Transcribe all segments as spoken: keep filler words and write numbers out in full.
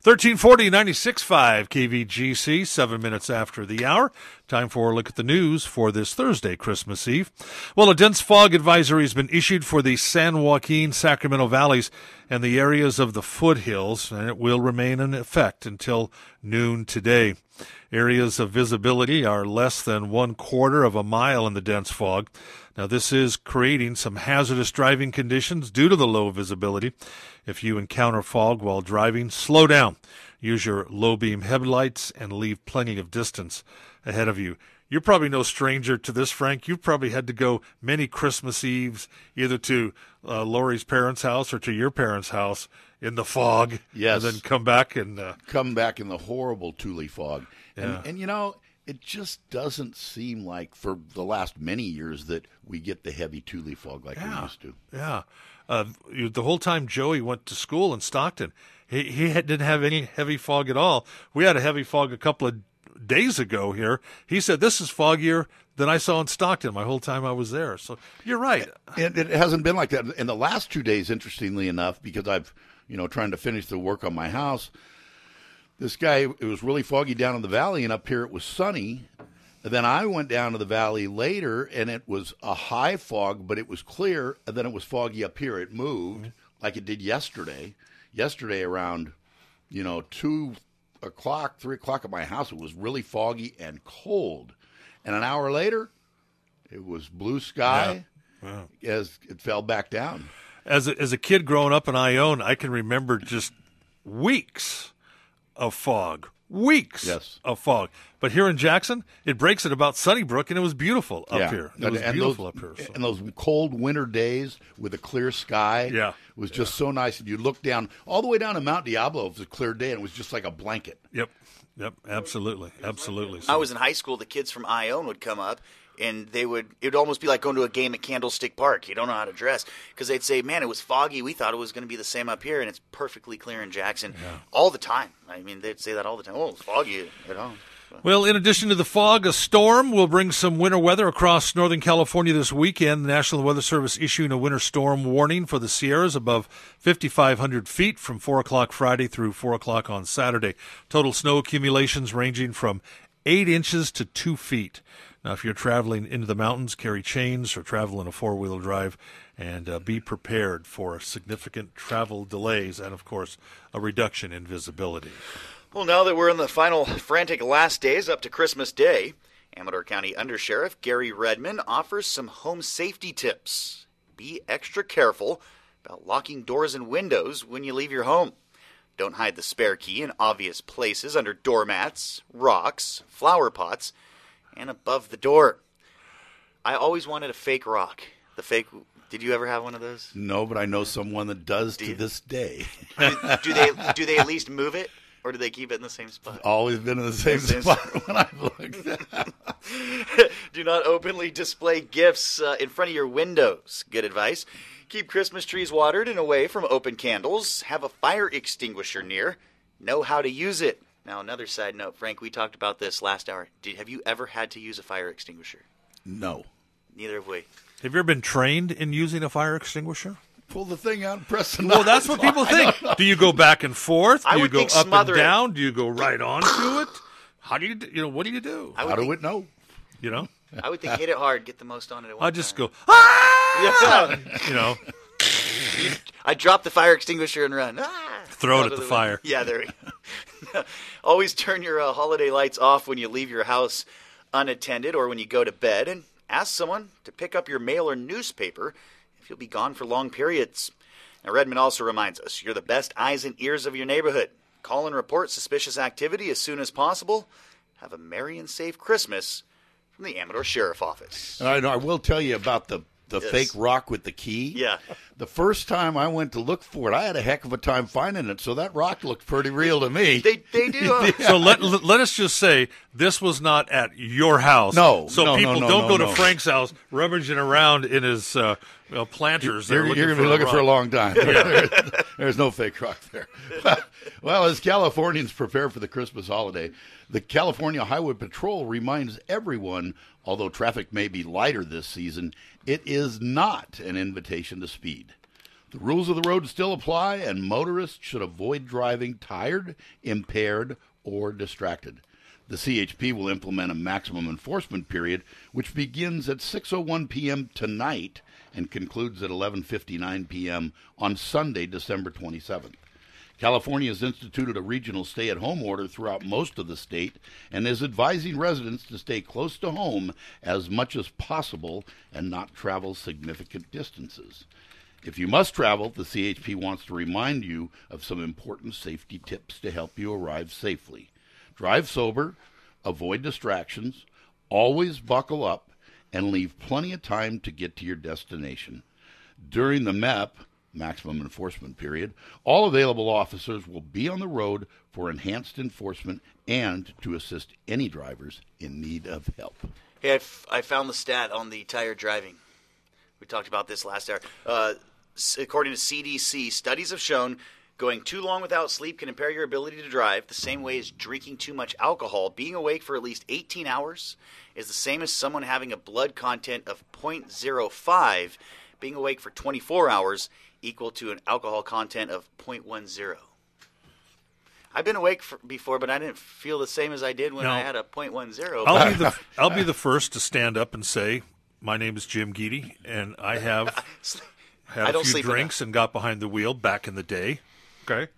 thirteen forty, ninety-six point five K V G C, seven minutes after the hour. Time for a look at the news for this Thursday, Christmas Eve. Well, a dense fog advisory has been issued for the San Joaquin, Sacramento valleys and the areas of the foothills, and it will remain in effect until noon today. Areas of visibility are less than one quarter of a mile in the dense fog. Now, this is creating some hazardous driving conditions due to the low visibility. If you encounter fog while driving, slow down. Use your low-beam headlights and leave plenty of distance ahead of you. You're probably no stranger to this, Frank. You've probably had to go many Christmas Eves either to uh, Lori's parents' house or to your parents' house in the fog. Yes. And then come back and... Uh, come back in the horrible Thule fog. Yeah. And, and, you know, it just doesn't seem like for the last many years that we get the heavy Thule fog like yeah, we used to. Yeah. Uh, you, the whole time Joey went to school in Stockton, he, he had, didn't have any heavy fog at all. We had a heavy fog a couple of days ago here. He said, this is foggier than I saw in Stockton my whole time I was there. So you're right. It, it hasn't been like that. In the last two days, interestingly enough, because I've, you know, trying to finish the work on my house, this guy, it was really foggy down in the valley, and up here it was sunny. And then I went down to the valley later, and it was a high fog, but it was clear, and then it was foggy up here. It moved mm-hmm. like it did yesterday. Yesterday around, you know, two o'clock, three o'clock at my house, it was really foggy and cold. And an hour later, it was blue sky yeah. wow. as it fell back down. As a, as a kid growing up in Ione, I can remember just weeks of fog. Weeks yes. of fog. But here in Jackson, it breaks at about Sunnybrook, and it was beautiful up yeah. here. It and, was and beautiful those, up here. So. And those cold winter days with a clear sky yeah. was just yeah. so nice. And you look down, all the way down to Mount Diablo, it was a clear day, and it was just like a blanket. Yep, yep, absolutely, absolutely. So. I was in high school, the kids from Ione would come up, and they would, it would almost be like going to a game at Candlestick Park. You don't know how to dress. Because they'd say, man, it was foggy. We thought it was going to be the same up here, and it's perfectly clear in Jackson yeah. all the time. I mean, they'd say that all the time. Oh, it's foggy at home. Well, in addition to the fog, a storm will bring some winter weather across Northern California this weekend. The National Weather Service issuing a winter storm warning for the Sierras above fifty-five hundred feet from four o'clock Friday through four o'clock on Saturday. Total snow accumulations ranging from eight inches to two feet. Now, if you're traveling into the mountains, carry chains or travel in a four-wheel drive, and uh, be prepared for significant travel delays and, of course, a reduction in visibility. Well, now that we're in the final frantic last days up to Christmas Day, Amador County Undersheriff Gary Redman offers some home safety tips. Be extra careful about locking doors and windows when you leave your home. Don't hide the spare key in obvious places under doormats, rocks, flower pots, and above the door. I always wanted a fake rock. The fake. Did you ever have one of those? No, but I know someone that does do to you, this day. do, do they do they at least move it, or do they keep it in the same spot? Always been in the same, same spot when I've looked. Do not openly display gifts uh, in front of your windows. Good advice. Keep Christmas trees watered and away from open candles. Have a fire extinguisher near. Know how to use it. Now, another side note, Frank, we talked about this last hour. Did, have you ever had to use a fire extinguisher? No. Neither have we. Have you ever been trained in using a fire extinguisher? Pull the thing out and press the Well, that's what people think. Do you go back and forth? Do I you would go think up and smother it. down? Do you go right onto it? How do you, do- you know, what do you do? I would How do think, it know? You know? I would think hit it hard, get the most on it at one I just time. go, ah! Yeah. You know, I drop the fire extinguisher and run. Ah! Throw it Out at of the fire. Yeah, there we go. Always turn your uh, holiday lights off when you leave your house unattended or when you go to bed, and ask someone to pick up your mail or newspaper if you'll be gone for long periods. Now, Redmond also reminds us, you're the best eyes and ears of your neighborhood. Call and report suspicious activity as soon as possible. Have a merry and safe Christmas from the Amador Sheriff Office. I know. I will tell you about the the Yes. fake rock with the key. Yeah. The first time I went to look for it, I had a heck of a time finding it, so that rock looked pretty real to me. They they do. Uh, So let let us just say this was not at your house. No, So no, no, people no, don't no, go no. to Frank's house rummaging around in his uh, well, planters. there You're, looking you're going to be looking rock. for a long time. There- there's no fake rock there. Well, as Californians prepare for the Christmas holiday, the California Highway Patrol reminds everyone, although traffic may be lighter this season, it is not an invitation to speed. The rules of the road still apply, and motorists should avoid driving tired, impaired, or distracted. The C H P will implement a maximum enforcement period, which begins at six oh one p.m. tonight and concludes at eleven fifty-nine p.m. on Sunday, December twenty-seventh. California has instituted a regional stay-at-home order throughout most of the state and is advising residents to stay close to home as much as possible and not travel significant distances. If you must travel, the C H P wants to remind you of some important safety tips to help you arrive safely. Drive sober, avoid distractions, always buckle up, and leave plenty of time to get to your destination. During the M E P, maximum enforcement period, all available officers will be on the road for enhanced enforcement and to assist any drivers in need of help. Hey, I, f- I found the stat on the tired driving. We talked about this last hour. Uh, according to C D C, studies have shown going too long without sleep can impair your ability to drive the same way as drinking too much alcohol. Being awake for at least eighteen hours is the same as someone having a blood content of zero point zero five. Being awake for twenty-four hours equal to an alcohol content of zero point one zero. I've been awake for, before, but I didn't feel the same as I did when No. I had a zero point one zero. I'll be the I'll be the first to stand up and say, my name is Jim Geedy, and I have had I a don't few sleep drinks and got behind the wheel back in the day. Okay.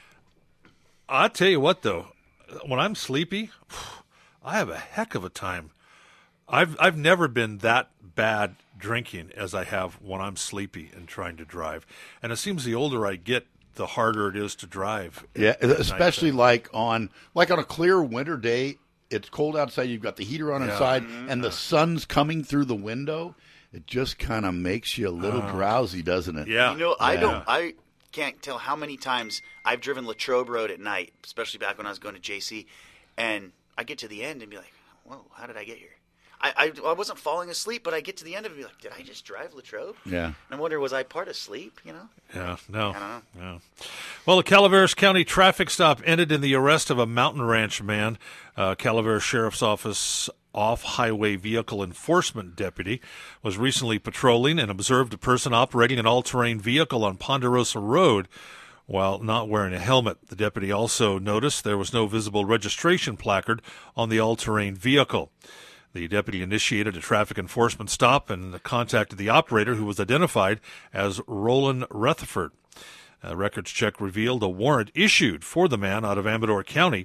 I'll tell you what, though, when I'm sleepy, I have a heck of a time. I've I've never been that bad drinking as I have when I'm sleepy and trying to drive. And it seems the older I get, the harder it is to drive. Yeah, at especially nighttime. like on like on a clear winter day. It's cold outside. You've got the heater on Yeah. inside, Mm-hmm. and the sun's coming through the window. It just kind of makes you a little drowsy, doesn't it? Yeah. You know, I Yeah. don't. I can't tell how many times I've driven Latrobe Road at night, especially back when I was going to J C, and I get to the end and be like, "Whoa, how did I get here?" I, I, I wasn't falling asleep, but I get to the end of it and be like, "Did I just drive Latrobe?" Yeah. And I wonder, was I part asleep? You know? Yeah, no. I don't know. No. Well, a Calaveras County traffic stop ended in the arrest of a mountain ranch man. Uh, Calaveras Sheriff's Office off-highway vehicle enforcement deputy was recently patrolling and observed a person operating an all-terrain vehicle on Ponderosa Road while not wearing a helmet. The deputy also noticed there was no visible registration placard on the all-terrain vehicle. The deputy initiated a traffic enforcement stop and contacted the operator, who was identified as Roland Rutherford. A records check revealed a warrant issued for the man out of Amador County,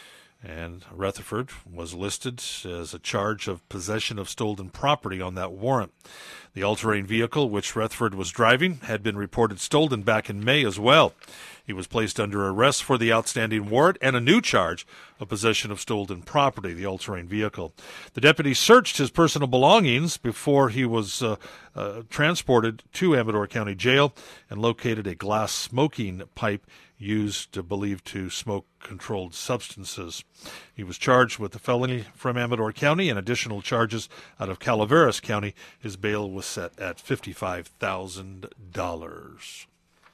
and Rutherford was listed as a charge of possession of stolen property on that warrant. The all-terrain vehicle which Rutherford was driving had been reported stolen back in May as well. He was placed under arrest for the outstanding warrant and a new charge of possession of stolen property, the all-terrain vehicle. The deputy searched his personal belongings before he was uh, uh, transported to Amador County Jail and located a glass smoking pipe used, uh, believed to smoke controlled substances. He was charged with a felony from Amador County and additional charges out of Calaveras County. His bail was set at fifty-five thousand dollars.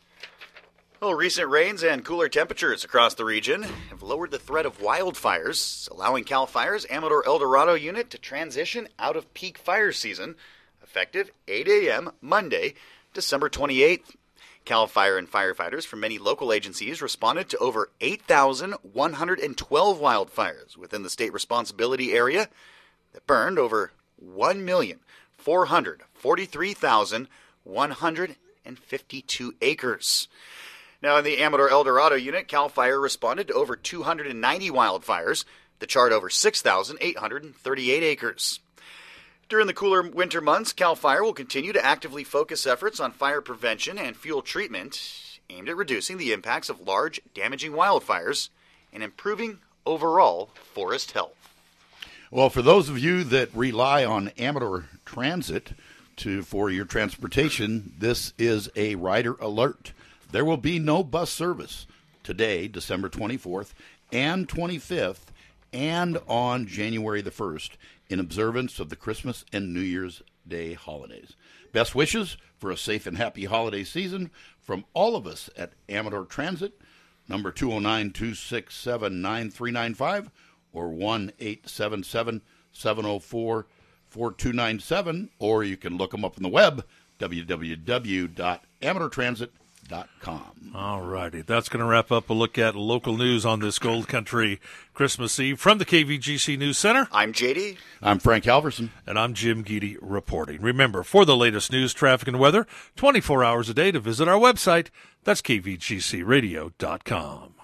Well, recent rains and cooler temperatures across the region have lowered the threat of wildfires, allowing CAL FIRE's Amador El Dorado unit to transition out of peak fire season, effective eight a.m. Monday, December twenty-eighth. CAL FIRE and firefighters from many local agencies responded to over eight thousand one hundred twelve wildfires within the state responsibility area that burned over one million four hundred forty-three thousand one hundred fifty-two acres. Now, in the Amador El Dorado unit, CAL FIRE responded to over two hundred ninety wildfires that charred over six thousand eight hundred thirty-eight acres. During the cooler winter months, CAL FIRE will continue to actively focus efforts on fire prevention and fuel treatment aimed at reducing the impacts of large, damaging wildfires and improving overall forest health. Well, for those of you that rely on Amador Transit to for your transportation, this is a rider alert. There will be no bus service today, December twenty-fourth and twenty-fifth, and on January the first, in observance of the Christmas and New Year's Day holidays. Best wishes for a safe and happy holiday season from all of us at Amador Transit, number two oh nine, two six seven, nine three nine five or one eight seven seven, seven oh four, four two nine seven, or you can look them up on the web, w w w dot amador transit dot com. All righty. That's going to wrap up a look at local news on this Gold Country Christmas Eve. From the K V G C News Center, I'm J D. I'm Frank Halverson. And I'm Jim Geedy reporting. Remember, for the latest news, traffic, and weather, twenty-four hours a day to visit our website. That's K V G C radio dot com.